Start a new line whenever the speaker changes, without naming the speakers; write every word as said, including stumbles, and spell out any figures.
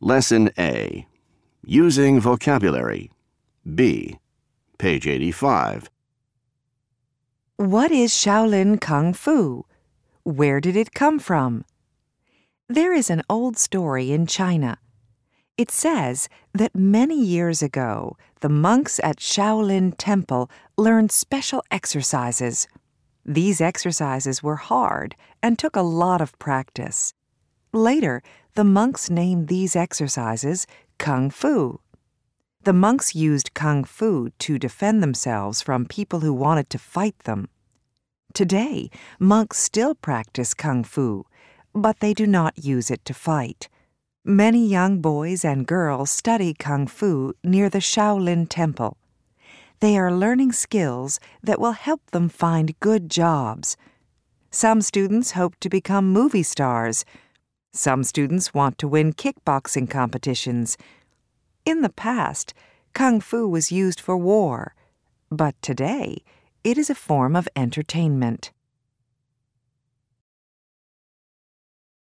Lesson A. Using vocabulary. B. Page eighty-five.
What is Shaolin Kung Fu? Where did it come from? There is an old story in China. It says that many years ago, the monks at Shaolin Temple learned special exercises. These exercises were hard and took a lot of practice. Later, the monks named these exercises Kung Fu. The monks used Kung Fu to defend themselves from people who wanted to fight them. Today, monks still practice Kung Fu, but they do not use it to fight. Many young boys and girls study Kung Fu near the Shaolin Temple. They are learning skills that will help them find good jobs. Some students hope to become movie stars. Some students want to win kickboxing competitions. In the past, Kung Fu was used for war, but today it is a form of entertainment.